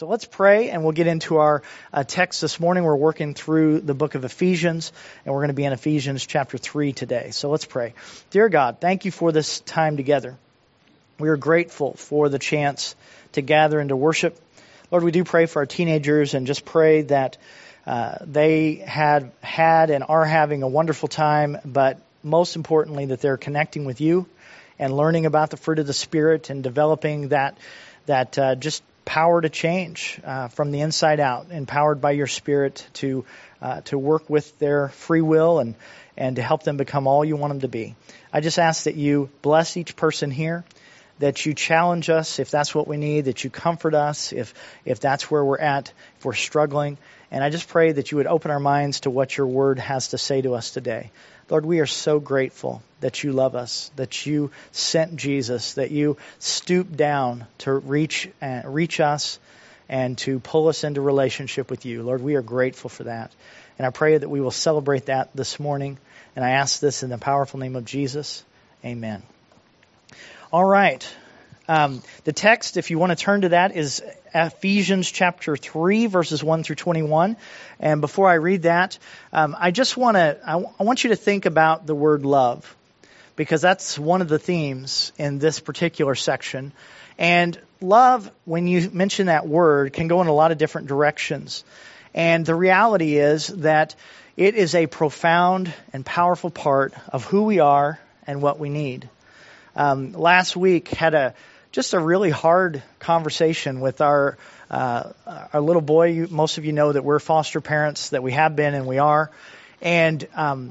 So let's pray, and we'll get into our text this morning. We're working through the book of Ephesians, and we're going to be in Ephesians chapter 3 today. So let's pray. Dear God, thank you for this time together. We are grateful for the chance to gather and to worship. Lord, we do pray for our teenagers and just pray that they had and are having a wonderful time, but most importantly, that they're connecting with you and learning about the fruit of the Spirit and developing that just power to change from the inside out, empowered by your Spirit to work with their free will and to help them become all you want them to be. I just ask that you bless each person here, that you challenge us if that's what we need, that you comfort us if that's where we're at, if we're struggling. And I just pray that you would open our minds to what your word has to say to us today. Lord, we are so grateful that you love us, that you sent Jesus, that you stooped down to reach us and to pull us into relationship with you. Lord, we are grateful for that. And I pray that we will celebrate that this morning. And I ask this in the powerful name of Jesus. Amen. All right. The text, if you want to turn to that, is Ephesians chapter 3, verses 1 through 21. And before I read that, I want you to think about the word love, because that's one of the themes in this particular section. And love, when you mention that word, can go in a lot of different directions. And the reality is that it is a profound and powerful part of who we are and what we need. Last week had just a really hard conversation with our little boy. Most of you know that we're foster parents, that we have been and we are. And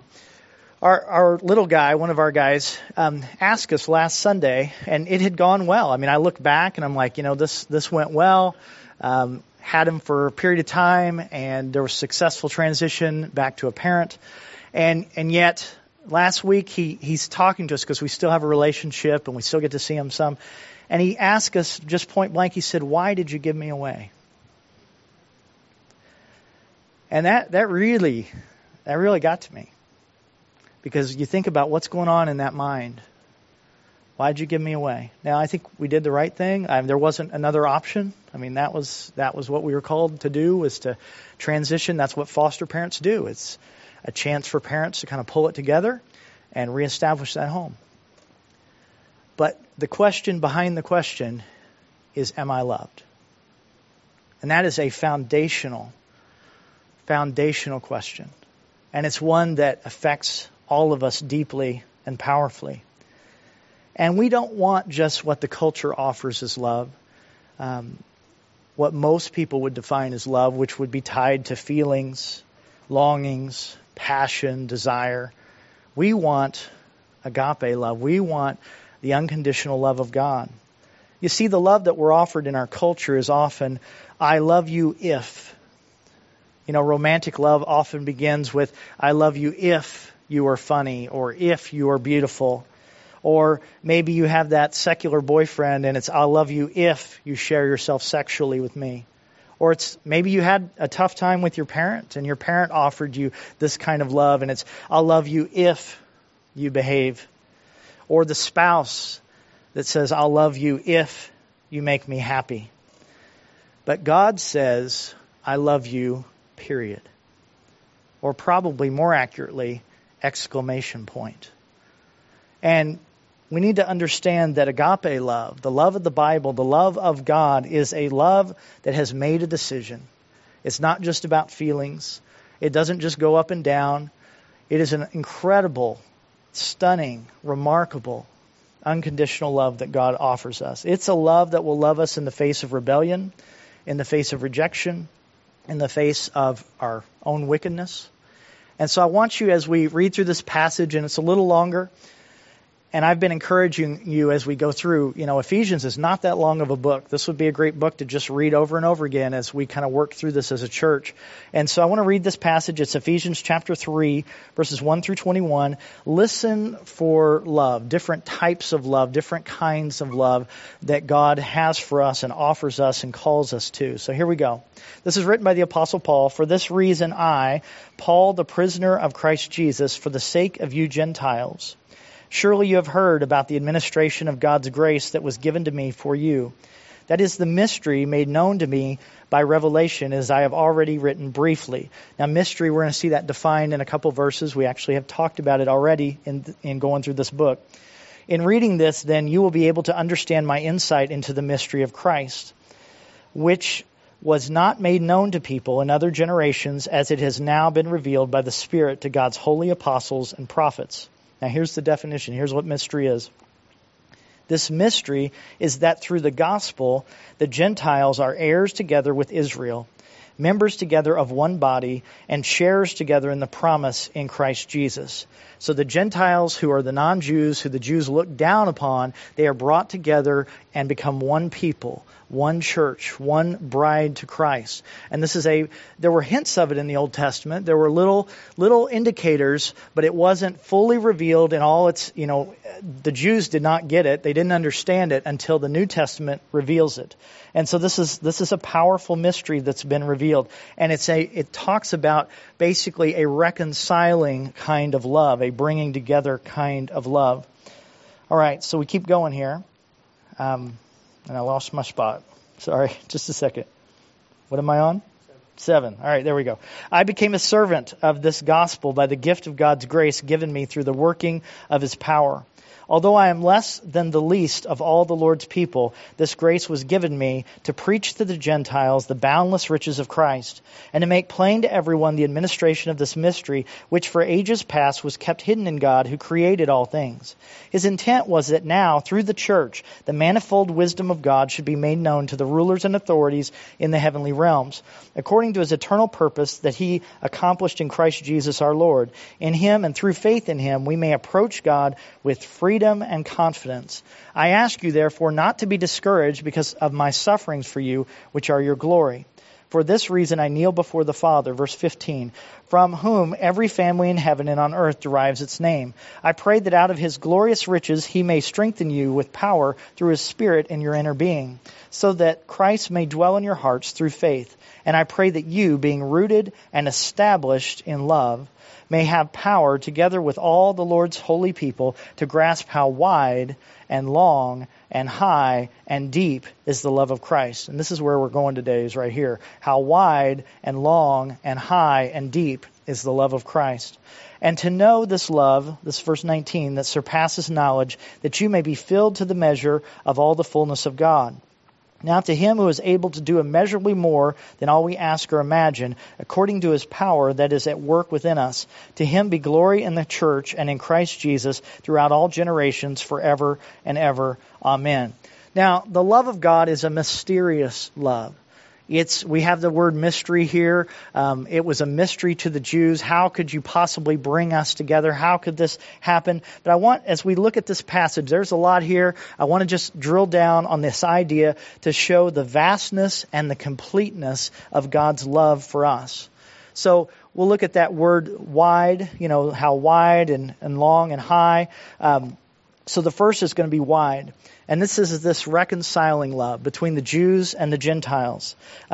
our little guy, one of our guys, asked us last Sunday, and it had gone well. I mean, I look back and I'm like, this went well. Had him for a period of time, and there was successful transition back to a parent. And yet last week he's talking to us because we still have a relationship and we still get to see him some. And he asked us just point blank, he said, "Why did you give me away?" And that really got to me. Because you think about what's going on in that mind. Why did you give me away? Now, I think we did the right thing. There wasn't another option. I mean, that was what we were called to do, was to transition. That's what foster parents do. It's a chance for parents to kind of pull it together and reestablish that home. But the question behind the question is, am I loved? And that is a foundational question. And it's one that affects all of us deeply and powerfully. And we don't want just what the culture offers as love, what most people would define as love, which would be tied to feelings, longings, passion, desire. We want agape love. We want the unconditional love of God. You see, the love that we're offered in our culture is often, I love you if. Romantic love often begins with, I love you if you are funny, or if you are beautiful. Or maybe you have that secular boyfriend and it's, I'll love you if you share yourself sexually with me. Or it's maybe you had a tough time with your parent and your parent offered you this kind of love, and it's, I'll love you if you behave. Or the spouse that says, I'll love you if you make me happy. But God says, I love you, period. Or probably more accurately, exclamation point. And we need to understand that agape love, the love of the Bible, the love of God, is a love that has made a decision. It's not just about feelings. It doesn't just go up and down. It is an incredible, stunning, remarkable, unconditional love that God offers us. It's a love that will love us in the face of rebellion, in the face of rejection, in the face of our own wickedness. And so I want you, as we read through this passage, and it's a little longer, and I've been encouraging you as we go through, Ephesians is not that long of a book. This would be a great book to just read over and over again as we kind of work through this as a church. And so I want to read this passage. It's Ephesians chapter 3, verses 1 through 21. Listen for love, different types of love, different kinds of love that God has for us and offers us and calls us to. So here we go. This is written by the Apostle Paul. For this reason I, Paul, the prisoner of Christ Jesus, for the sake of you Gentiles, surely you have heard about the administration of God's grace that was given to me for you. That is the mystery made known to me by revelation, as I have already written briefly. Now, mystery, we're going to see that defined in a couple verses. We actually have talked about it already in going through this book. In reading this, then, you will be able to understand my insight into the mystery of Christ, which was not made known to people in other generations, as it has now been revealed by the Spirit to God's holy apostles and prophets. Now, here's the definition. Here's what mystery is. This mystery is that through the gospel, the Gentiles are heirs together with Israel, members together of one body, and sharers together in the promise in Christ Jesus. So the Gentiles, who are the non-Jews, who the Jews look down upon, they are brought together and become one people, one church, one bride to Christ. And there were hints of it in the Old Testament. There were little indicators, but it wasn't fully revealed in all its, the Jews did not get it. They didn't understand it until the New Testament reveals it. And so this is a powerful mystery that's been revealed. And it talks about basically a reconciling kind of love, a bringing together kind of love. All right, so we keep going here. And I lost my spot. Sorry, just a second. What am I on? 7. All right, there we go. I became a servant of this gospel by the gift of God's grace given me through the working of His power. Although I am less than the least of all the Lord's people, this grace was given me to preach to the Gentiles the boundless riches of Christ, and to make plain to everyone the administration of this mystery, which for ages past was kept hidden in God, who created all things. His intent was that now, through the church, the manifold wisdom of God should be made known to the rulers and authorities in the heavenly realms, according to His eternal purpose that He accomplished in Christ Jesus our Lord. In Him and through faith in Him, we may approach God with freedom and confidence. I ask you, therefore, not to be discouraged because of my sufferings for you, which are your glory. For this reason I kneel before the Father, verse 15, from whom every family in heaven and on earth derives its name. I pray that out of His glorious riches He may strengthen you with power through His Spirit in your inner being, so that Christ may dwell in your hearts through faith. And I pray that you, being rooted and established in love, may have power, together with all the Lord's holy people, to grasp how wide and long and high and deep is the love of Christ. And this is where we're going today, is right here. How wide and long and high and deep is the love of Christ. And to know this love, this verse 19, that surpasses knowledge, that you may be filled to the measure of all the fullness of God. Now to Him who is able to do immeasurably more than all we ask or imagine, according to His power that is at work within us, to Him be glory in the church and in Christ Jesus throughout all generations, forever and ever. Amen. Now, the love of God is a mysterious love. We have the word mystery here. It was a mystery to the Jews. How could you possibly bring us together? How could this happen? But as we look at this passage, there's a lot here. I want to just drill down on this idea to show the vastness and the completeness of God's love for us. So we'll look at that word wide, how wide and long and high. So the first is going to be wide. And this is this reconciling love between the Jews and the Gentiles.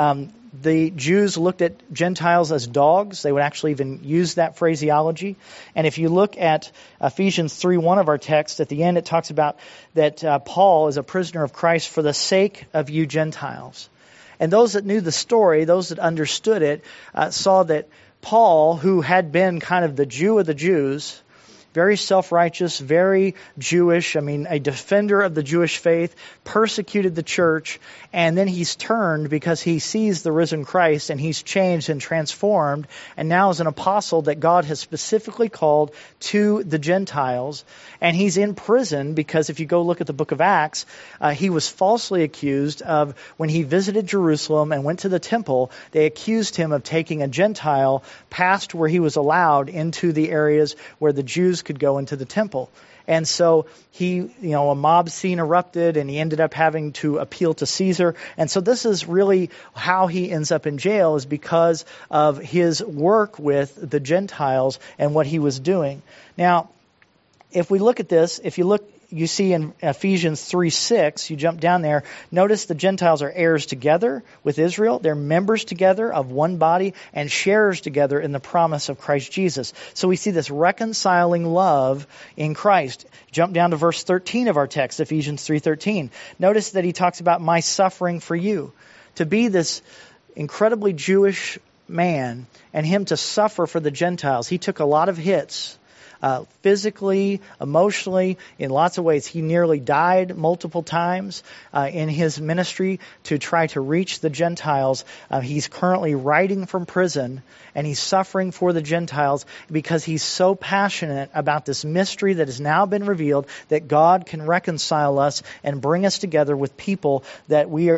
The Jews looked at Gentiles as dogs. They would actually even use that phraseology. And if you look at Ephesians 3:1 of our text, at the end it talks about that Paul is a prisoner of Christ for the sake of you Gentiles. And those that knew the story, those that understood it, saw that Paul, who had been kind of the Jew of the Jews, very self-righteous, very Jewish, a defender of the Jewish faith, persecuted the church, and then he's turned because he sees the risen Christ, and he's changed and transformed, and now is an apostle that God has specifically called to the Gentiles, and he's in prison because if you go look at the book of Acts, he was falsely accused of, when he visited Jerusalem and went to the temple, they accused him of taking a Gentile past where he was allowed into the areas where the Jews could go into the temple. And so a mob scene erupted, and he ended up having to appeal to Caesar. And so this is really how he ends up in jail, is because of his work with the Gentiles and what he was doing. Now, if we look at this, if you look you see in Ephesians 3:6, you jump down there, notice the Gentiles are heirs together with Israel. They're members together of one body and sharers together in the promise of Christ Jesus. So we see this reconciling love in Christ. Jump down to verse 13 of our text, Ephesians 3:13. Notice that he talks about my suffering for you. To be this incredibly Jewish man and him to suffer for the Gentiles. He took a lot of hits. Physically, emotionally, in lots of ways. He nearly died multiple times in his ministry to try to reach the Gentiles. He's currently writing from prison, and he's suffering for the Gentiles because he's so passionate about this mystery that has now been revealed, that God can reconcile us and bring us together with people that we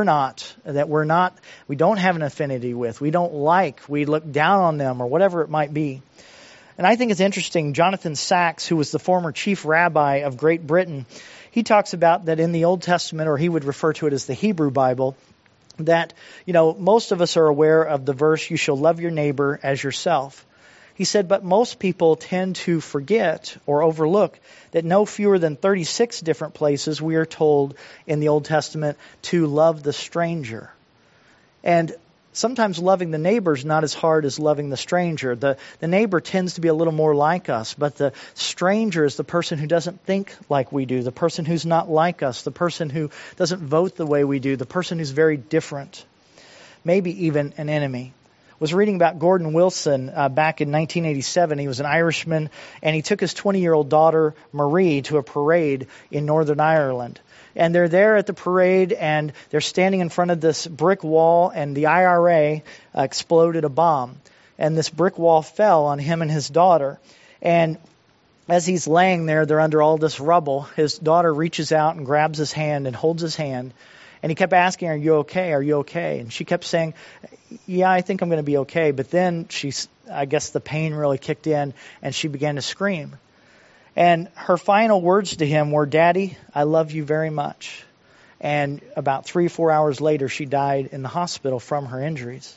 don't have an affinity with, we don't like, we look down on them, or whatever it might be. And I think it's interesting, Jonathan Sacks, who was the former chief rabbi of Great Britain, he talks about that in the Old Testament, or he would refer to it as the Hebrew Bible, that, most of us are aware of the verse, you shall love your neighbor as yourself. He said, but most people tend to forget or overlook that no fewer than 36 different places we are told in the Old Testament to love the stranger. And sometimes loving the neighbor is not as hard as loving the stranger. The neighbor tends to be a little more like us, but the stranger is the person who doesn't think like we do, the person who's not like us, the person who doesn't vote the way we do, the person who's very different, maybe even an enemy. I was reading about Gordon Wilson back in 1987. He was an Irishman, and he took his 20-year-old daughter, Marie, to a parade in Northern Ireland. And they're there at the parade, and they're standing in front of this brick wall, and the IRA exploded a bomb. And this brick wall fell on him and his daughter. And as he's laying there, they're under all this rubble. His daughter reaches out and grabs his hand and holds his hand. And he kept asking, are you okay? Are you okay? And she kept saying, yeah, I think I'm going to be okay. But then I guess the pain really kicked in, and she began to scream. And her final words to him were, Daddy, I love you very much. And about 3-4 hours later, she died in the hospital from her injuries.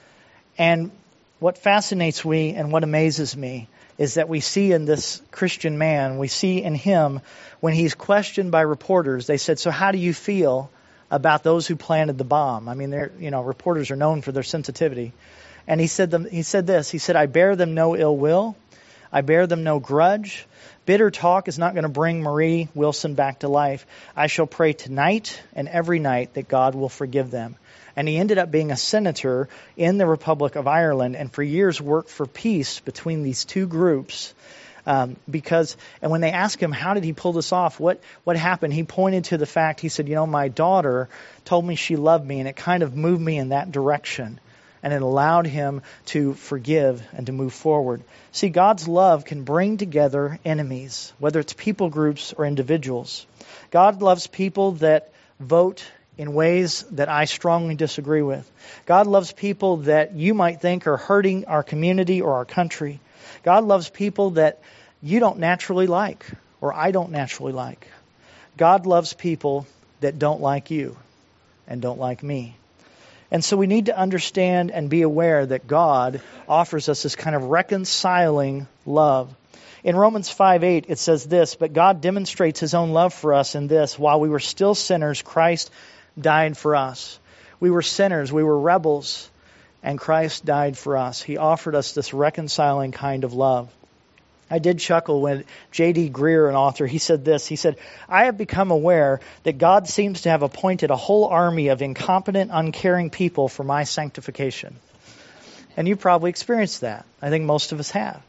And what fascinates me and what amazes me is that we see in this Christian man, we see in him, when he's questioned by reporters, they said, so how do you feel about those who planted the bomb? I mean, reporters are known for their sensitivity. And he said this, I bear them no ill will. I bear them no grudge. Bitter talk is not going to bring Marie Wilson back to life. I shall pray tonight and every night that God will forgive them. And he ended up being a senator in the Republic of Ireland, and for years worked for peace between these two groups. And when they asked him, how did he pull this off? What happened? He pointed to the fact, he said, my daughter told me she loved me, and it kind of moved me in that direction. And it allowed him to forgive and to move forward. See, God's love can bring together enemies, whether it's people groups or individuals. God loves people that vote in ways that I strongly disagree with. God loves people that you might think are hurting our community or our country. God loves people that you don't naturally like, or I don't naturally like. God loves people that don't like you and don't like me. And so we need to understand and be aware that God offers us this kind of reconciling love. In Romans 5:8, it says this, but God demonstrates his own love for us in this, while we were still sinners, Christ died for us. We were sinners, we were rebels, and Christ died for us. He offered us this reconciling kind of love. I did chuckle when J.D. Greer, an author, he said this. He said, I have become aware that God seems to have appointed a whole army of incompetent, uncaring people for my sanctification. And you probably experienced that. I think most of us have.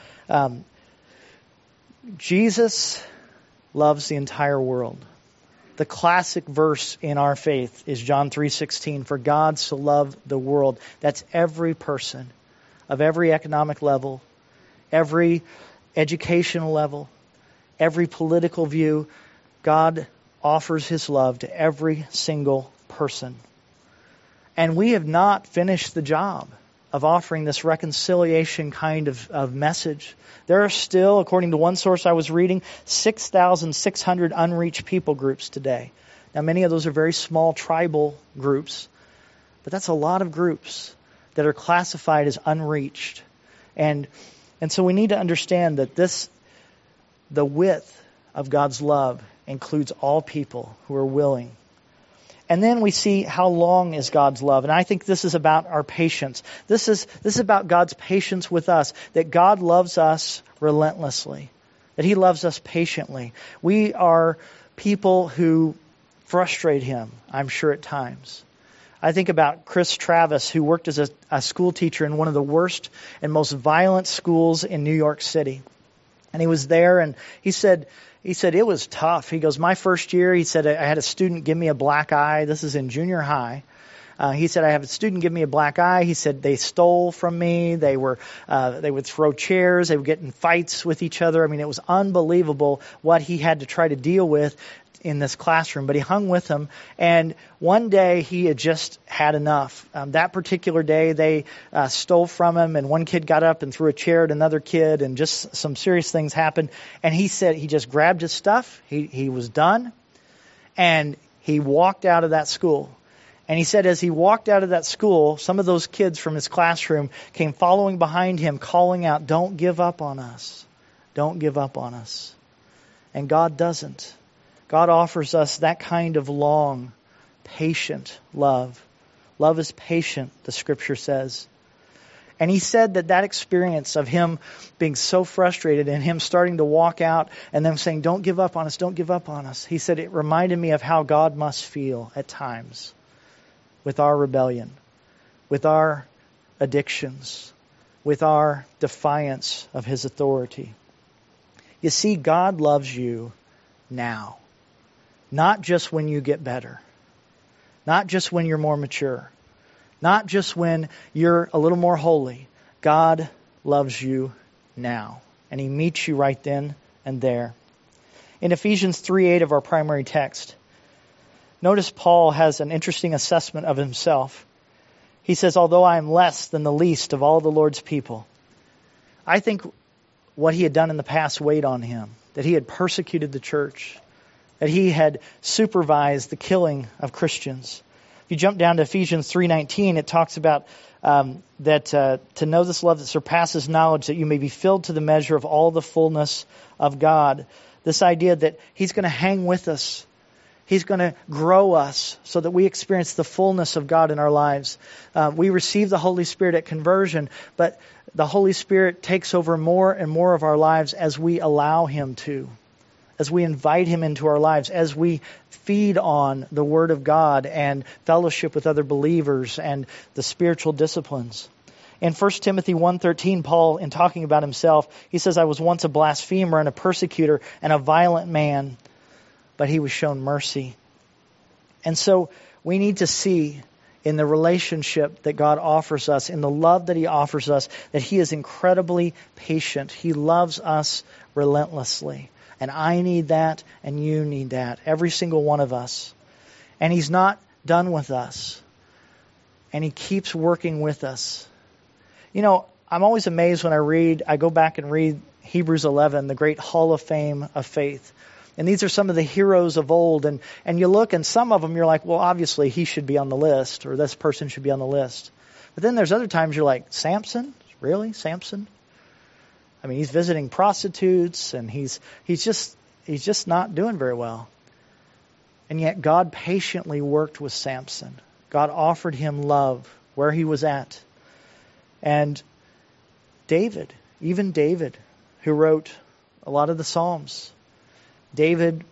Jesus loves the entire world. The classic verse in our faith is John 3:16, for God so loved the world. That's every person of every economic level, every educational level, every political view. God offers his love to every single person. And we have not finished the job of offering this reconciliation kind of message. There are still, according to one source I was reading, 6,600 unreached people groups today. Now, many of those are very small tribal groups, but that's a lot of groups that are classified as unreached. And so we need to understand that the width of God's love includes all people who are willing. And then we see how long is God's love. And I think this is about our patience. This is about God's patience with us, that God loves us relentlessly, that He loves us patiently. We are people who frustrate Him, I'm sure at times. I think about Chris Travis, who worked as a school teacher in one of the worst and most violent schools in New York City. And he was there, and he said it was tough. He goes, my first year, he said, I had a student give me a black eye. This is in junior high. He said, I have a student give me a black eye. He said, they stole from me. They would throw chairs. They would get in fights with each other. I mean, it was unbelievable what he had to try to deal with in this classroom, but he hung with them. And one day he had just had enough. That particular day they stole from him, and one kid got up and threw a chair at another kid, and just some serious things happened. And he said he just grabbed his stuff. He was done, and he walked out of that school. And he said as he walked out of that school, some of those kids from his classroom came following behind him, calling out, "Don't give up on us. Don't give up on us." And God doesn't. God offers us that kind of long, patient love. Love is patient, the Scripture says. And he said that experience of him being so frustrated and him starting to walk out and them saying, "Don't give up on us, don't give up on us." He said it reminded me of how God must feel at times with our rebellion, with our addictions, with our defiance of His authority. You see, God loves you now. Not just when you get better. Not just when you're more mature. Not just when you're a little more holy. God loves you now. And He meets you right then and there. In Ephesians 3:8 of our primary text, notice Paul has an interesting assessment of himself. He says, although I am less than the least of all the Lord's people. I think what he had done in the past weighed on him. That he had persecuted the church. That he had supervised the killing of Christians. If you jump down to Ephesians 3:19, it talks about that to know this love that surpasses knowledge, that you may be filled to the measure of all the fullness of God. This idea that He's going to hang with us. He's going to grow us so that we experience the fullness of God in our lives. We receive the Holy Spirit at conversion, but the Holy Spirit takes over more and more of our lives as we allow Him to. As we invite Him into our lives, as we feed on the Word of God and fellowship with other believers and the spiritual disciplines. In 1 Timothy 1:13, Paul, in talking about himself, he says, I was once a blasphemer and a persecutor and a violent man, but he was shown mercy. And so we need to see in the relationship that God offers us, in the love that He offers us, that He is incredibly patient. He loves us relentlessly. And I need that, and you need that. Every single one of us. And He's not done with us. And He keeps working with us. You know, I'm always amazed when I go back and read Hebrews 11, the great hall of fame of faith. And these are some of the heroes of old. And you look, and some of them you're like, well, obviously he should be on the list, or this person should be on the list. But then there's other times you're like, Samson? Really? Samson? I mean, he's visiting prostitutes, and he's just not doing very well. And yet God patiently worked with Samson. God offered him love where he was at. And David, even David, who wrote a lot of the Psalms, David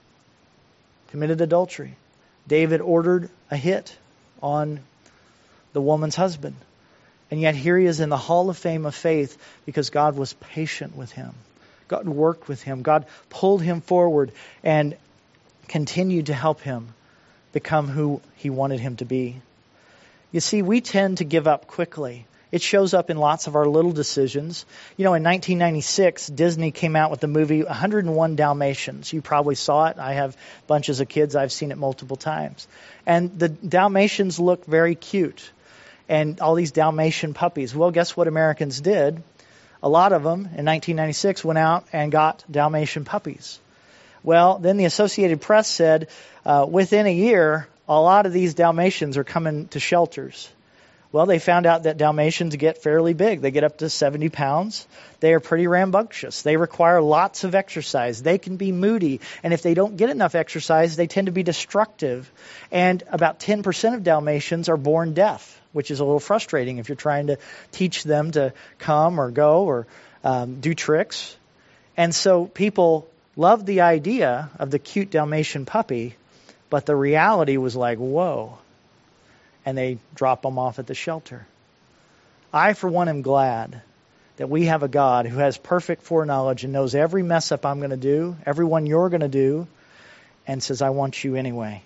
committed adultery. David ordered a hit on the woman's husband. And yet here he is in the hall of fame of faith because God was patient with him. God worked with him. God pulled him forward and continued to help him become who He wanted him to be. You see, we tend to give up quickly. It shows up in lots of our little decisions. You know, in 1996, Disney came out with the movie 101 Dalmatians. You probably saw it. I have bunches of kids. I've seen it multiple times. And the Dalmatians look very cute. And all these Dalmatian puppies. Well, guess what Americans did? A lot of them in 1996 went out and got Dalmatian puppies. Well, then the Associated Press said within a year, a lot of these Dalmatians are coming to shelters. Well, they found out that Dalmatians get fairly big. They get up to 70 pounds. They are pretty rambunctious. They require lots of exercise. They can be moody. And if they don't get enough exercise, they tend to be destructive. And about 10% of Dalmatians are born deaf, which is a little frustrating if you're trying to teach them to come or go or do tricks. And so people loved the idea of the cute Dalmatian puppy, but the reality was like, whoa. And they drop them off at the shelter. I, for one, am glad that we have a God who has perfect foreknowledge and knows every mess up I'm going to do, every one you're going to do, and says, I want you anyway.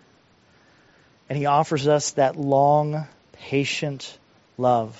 And He offers us that long, patient love.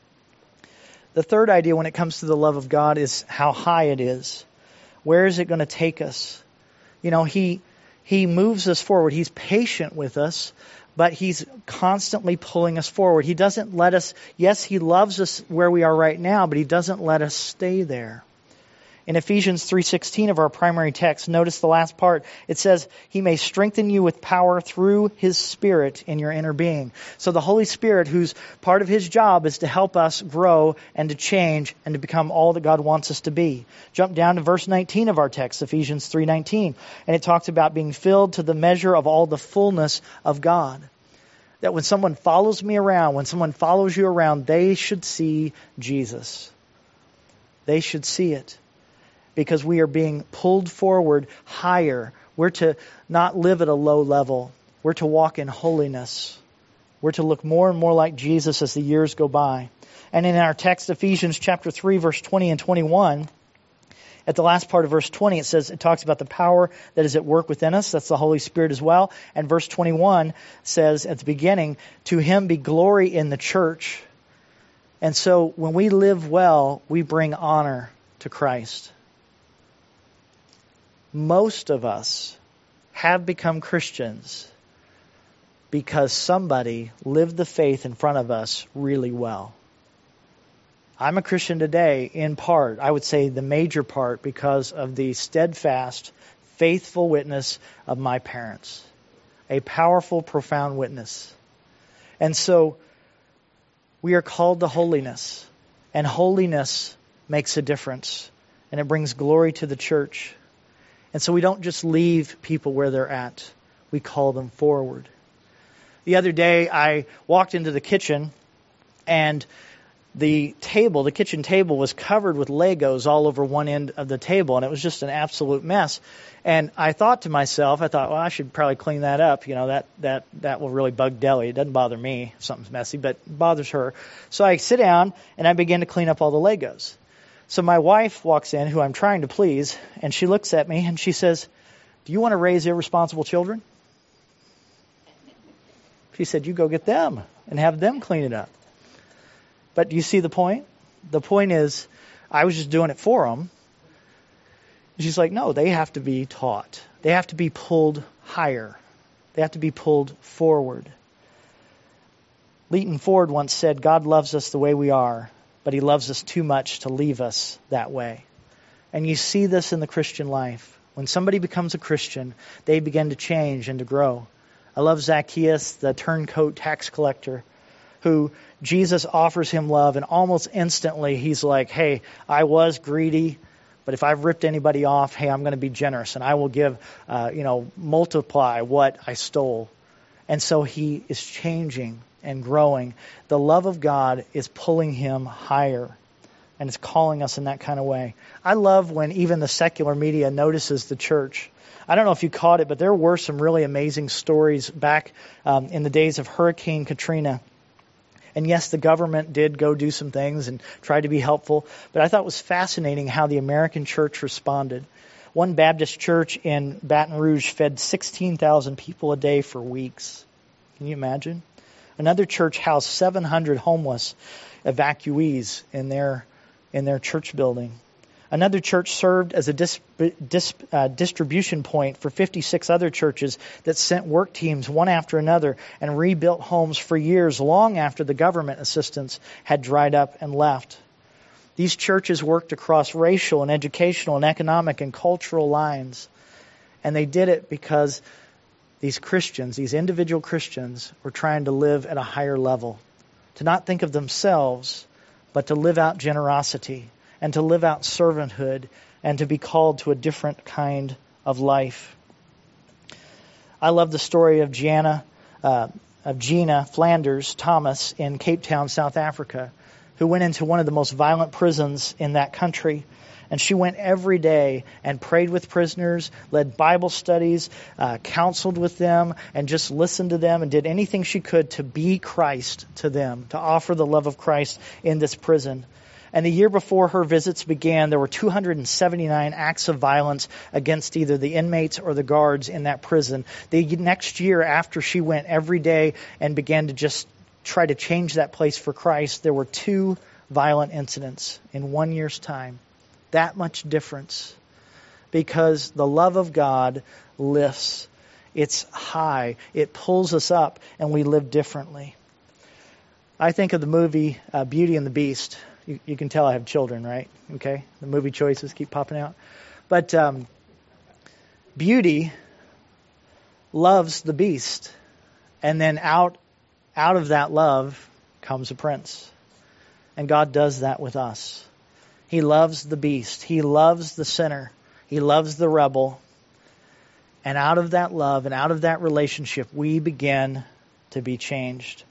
The third idea when it comes to the love of God is how high it is. Where is it going to take us? You know, He moves us forward. He's patient with us, but He's constantly pulling us forward. He doesn't let us, yes, He loves us where we are right now, but He doesn't let us stay there. In Ephesians 3:16 of our primary text, notice the last part. It says, He may strengthen you with power through His Spirit in your inner being. So the Holy Spirit, whose part of His job is to help us grow and to change and to become all that God wants us to be. Jump down to verse 19 of our text, Ephesians 3:19. And it talks about being filled to the measure of all the fullness of God. That when someone follows me around, when someone follows you around, they should see Jesus. They should see it. Because we are being pulled forward higher. We're to not live at a low level. We're to walk in holiness. We're to look more and more like Jesus as the years go by. And in our text, Ephesians chapter 3, verse 20 and 21, at the last part of verse 20, it talks about the power that is at work within us. That's the Holy Spirit as well. And verse 21 says at the beginning, to Him be glory in the church. And so when we live well, we bring honor to Christ. Most of us have become Christians because somebody lived the faith in front of us really well. I'm a Christian today in part, I would say the major part, because of the steadfast, faithful witness of my parents. A powerful, profound witness. And so we are called to holiness. And holiness makes a difference. And it brings glory to the church. And so we don't just leave people where they're at. We call them forward. The other day, I walked into the kitchen, and the kitchen table was covered with Legos all over one end of the table, and it was just an absolute mess. And I thought to myself, well, I should probably clean that up. You know, that will really bug Deli. It doesn't bother me if something's messy, but it bothers her. So I sit down, and I begin to clean up all the Legos. So my wife walks in, who I'm trying to please, and she looks at me and she says, do you want to raise irresponsible children? She said, you go get them and have them clean it up. But do you see the point? The point is, I was just doing it for them. She's like, no, they have to be taught. They have to be pulled higher. They have to be pulled forward. Leighton Ford once said, God loves us the way we are, but He loves us too much to leave us that way. And you see this in the Christian life. When somebody becomes a Christian, they begin to change and to grow. I love Zacchaeus, the turncoat tax collector, who Jesus offers him love, and almost instantly he's like, hey, I was greedy, but if I've ripped anybody off, hey, I'm going to be generous, and I will give, multiply what I stole. And so he is changing and growing. The love of God is pulling him higher, and it's calling us in that kind of way. I love when even the secular media notices the church. I don't know if you caught it, but there were some really amazing stories back in the days of Hurricane Katrina. And yes, the government did go do some things and try to be helpful, but I thought it was fascinating how the American church responded. One Baptist church in Baton Rouge fed 16,000 people a day for weeks. Can you imagine? Another church housed 700 homeless evacuees in their church building. Another church served as a distribution point for 56 other churches that sent work teams one after another and rebuilt homes for years long after the government assistance had dried up and left. These churches worked across racial and educational and economic and cultural lines. And they did it because these Christians, these individual Christians, were trying to live at a higher level. to not think of themselves, but to live out generosity and to live out servanthood and to be called to a different kind of life. I love the story of Gina Flanders Thomas in Cape Town, South Africa, who went into one of the most violent prisons in that country. And she went every day and prayed with prisoners, led Bible studies, counseled with them, and just listened to them and did anything she could to be Christ to them, to offer the love of Christ in this prison. And the year before her visits began, there were 279 acts of violence against either the inmates or the guards in that prison. The next year, after she went every day and began to just try to change that place for Christ, there were 2 violent incidents in 1 year's time. That much difference. Because the love of God lifts. It's high. It pulls us up, and we live differently. I think of the movie Beauty and the Beast. You can tell I have children, right? Okay? The movie choices keep popping out. But Beauty loves the Beast. And then out of that love comes a prince. And God does that with us. He loves the beast. He loves the sinner. He loves the rebel. And out of that love and out of that relationship, we begin to be changed.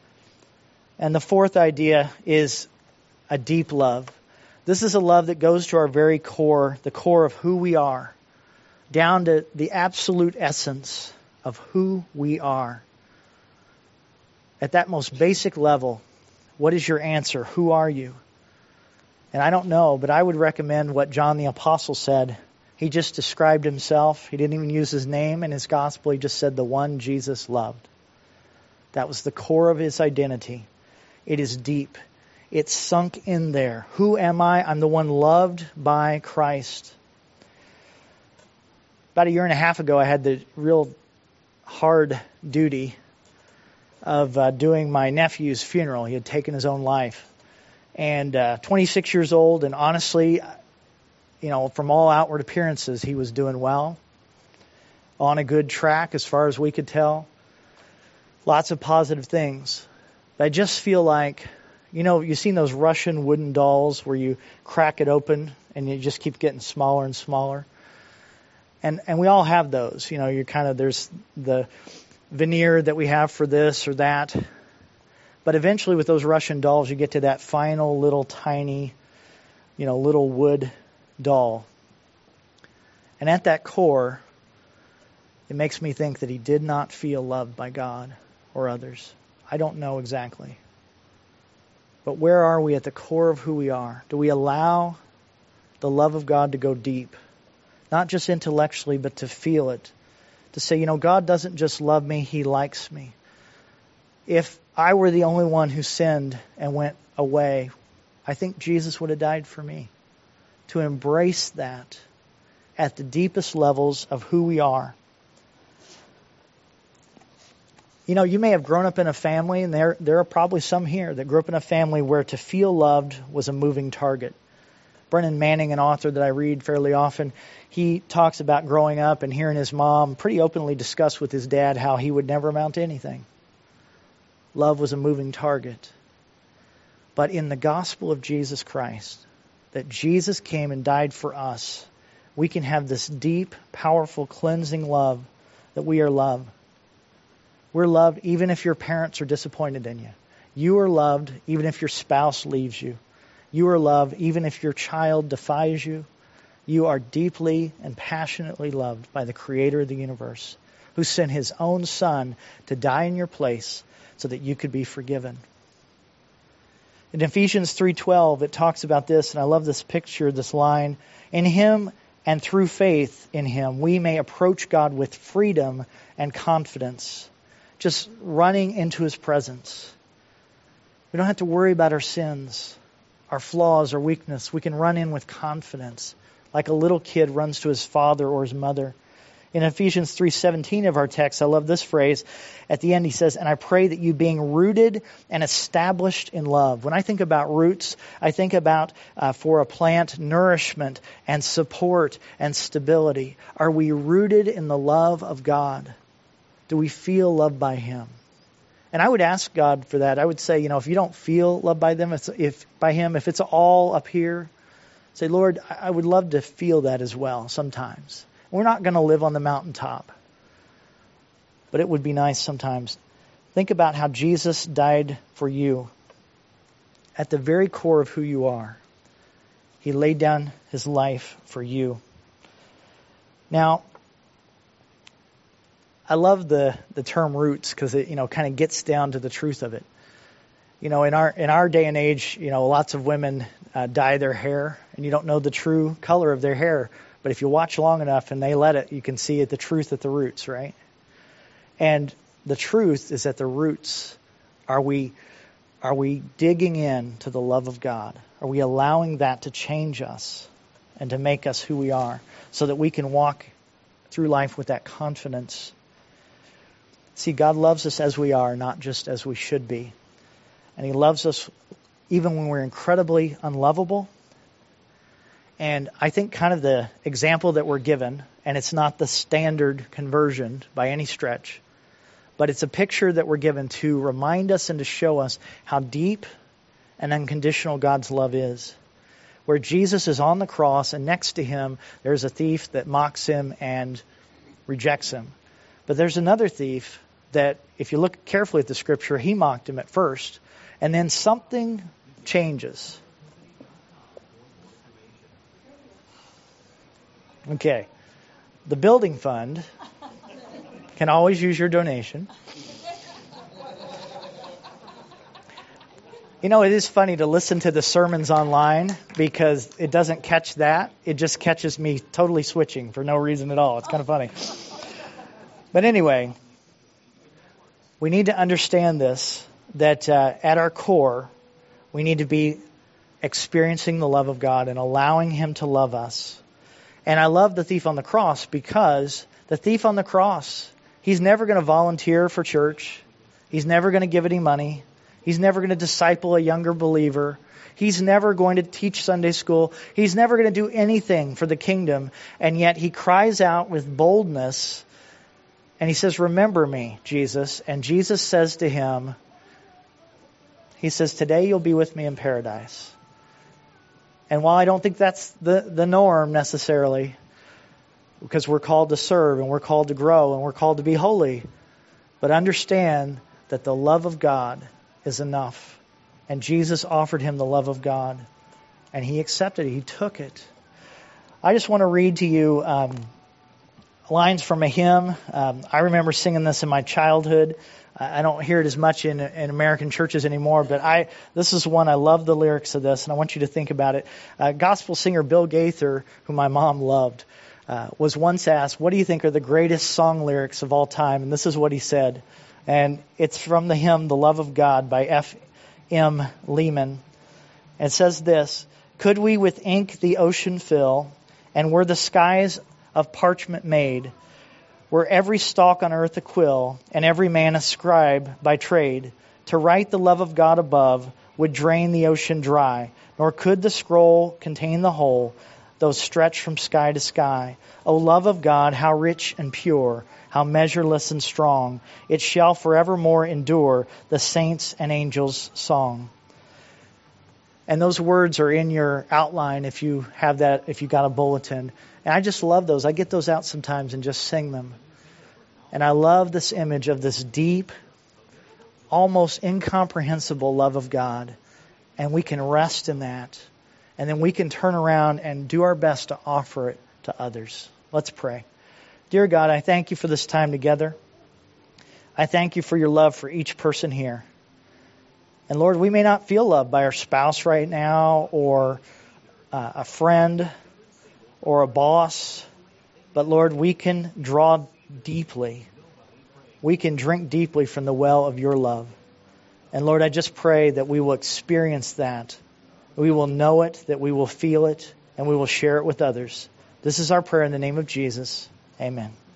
And the fourth idea is a deep love. This is a love that goes to our very core, the core of who we are, down to the absolute essence of who we are. At that most basic level, what is your answer? Who are you? And I don't know, but I would recommend what John the Apostle said. He just described himself. He didn't even use his name in his gospel. He just said the one Jesus loved. That was the core of his identity. It is deep. It's sunk in there. Who am I? I'm the one loved by Christ. About a year and a half ago, I had the real hard duty of doing my nephew's funeral. He had taken his own life. And 26 years old, and honestly, from all outward appearances, he was doing well, on a good track as far as we could tell. Lots of positive things. But I just feel like, you've seen those Russian wooden dolls where you crack it open and you just keep getting smaller and smaller. And we all have those. There's the veneer that we have for this or that. But eventually with those Russian dolls, you get to that final little tiny, little wood doll. And at that core, it makes me think that he did not feel loved by God or others. I don't know exactly. But where are we at the core of who we are? Do we allow the love of God to go deep? Not just intellectually, but to feel it. To say, God doesn't just love me, He likes me. If I were the only one who sinned and went away, I think Jesus would have died for me. To embrace that at the deepest levels of who we are. You may have grown up in a family, and there are probably some here that grew up in a family where to feel loved was a moving target. Brennan Manning, an author that I read fairly often, he talks about growing up and hearing his mom pretty openly discuss with his dad how he would never amount to anything. Love was a moving target. But in the gospel of Jesus Christ, that Jesus came and died for us, we can have this deep, powerful, cleansing love that we are loved. We're loved even if your parents are disappointed in you. You are loved even if your spouse leaves you. You are loved even if your child defies you. You are deeply and passionately loved by the Creator of the universe, who sent His own Son to die in your place so that you could be forgiven. In Ephesians 3:12, it talks about this, and I love this picture, this line. In Him and through faith in Him, we may approach God with freedom and confidence, just running into His presence. We don't have to worry about our sins, our flaws, our weakness. We can run in with confidence, like a little kid runs to his father or his mother. In Ephesians 3:17 of our text, I love this phrase. At the end he says, and I pray that you being rooted and established in love. When I think about roots, I think about, for a plant, nourishment and support and stability. Are we rooted in the love of God? Do we feel loved by Him? And I would ask God for that. I would say, if you don't feel loved by them, if it's all up here, say, Lord, I would love to feel that as well sometimes. We're not going to live on the mountaintop, but it would be nice sometimes. Think about how Jesus died for you at the very core of who you are. He laid down his life for you. Now, I love the term roots because it kind of gets down to the truth of it. In our day and age, lots of women dye their hair, and you don't know the true color of their hair. But if you watch long enough and they let it, you can see the truth at the roots, right? And the truth is at the roots. Are we digging in to the love of God? Are we allowing that to change us and to make us who we are so that we can walk through life with that confidence? See, God loves us as we are, not just as we should be. And he loves us even when we're incredibly unlovable. And I think kind of the example that we're given, and it's not the standard conversion by any stretch, but it's a picture that we're given to remind us and to show us how deep and unconditional God's love is. Where Jesus is on the cross and next to him, there's a thief that mocks him and rejects him. But there's another thief that, if you look carefully at the scripture, he mocked him at first, and then something changes. Okay. The building fund can always use your donation. It is funny to listen to the sermons online because it doesn't catch that. It just catches me totally switching for no reason at all. It's kind of funny. But anyway, we need to understand this, that at our core, we need to be experiencing the love of God and allowing him to love us. And I love the thief on the cross because the thief on the cross, he's never going to volunteer for church. He's never going to give any money. He's never going to disciple a younger believer. He's never going to teach Sunday school. He's never going to do anything for the kingdom. And yet he cries out with boldness and he says, "Remember me, Jesus." And Jesus says to him, he says, "Today you'll be with me in paradise." And while I don't think that's the norm necessarily, because we're called to serve and we're called to grow and we're called to be holy, but understand that the love of God is enough. And Jesus offered him the love of God, and he accepted it. He took it. I just want to read to you lines from a hymn. I remember singing this in my childhood. I don't hear it as much in American churches anymore, but this is one, I love the lyrics of this, and I want you to think about it. Gospel singer Bill Gaither, who my mom loved, was once asked, "What do you think are the greatest song lyrics of all time?" And this is what he said. And it's from the hymn, "The Love of God" by F.M. Lehman. It says this: "Could we with ink the ocean fill, and were the skies of parchment made, were every stalk on earth a quill, and every man a scribe by trade, to write the love of God above would drain the ocean dry, nor could the scroll contain the whole, though stretched from sky to sky. O love of God, how rich and pure, how measureless and strong, it shall forevermore endure, the saints' and angels' song." And those words are in your outline if you have that, if you got a bulletin. And I just love those. I get those out sometimes and just sing them. And I love this image of this deep, almost incomprehensible love of God. And we can rest in that. And then we can turn around and do our best to offer it to others. Let's pray. Dear God, I thank you for this time together. I thank you for your love for each person here. And Lord, we may not feel loved by our spouse right now, or a friend, or a boss. But Lord, we can draw deeply. We can drink deeply from the well of your love. And Lord, I just pray that we will experience that. We will know it, that we will feel it, and we will share it with others. This is our prayer in the name of Jesus. Amen.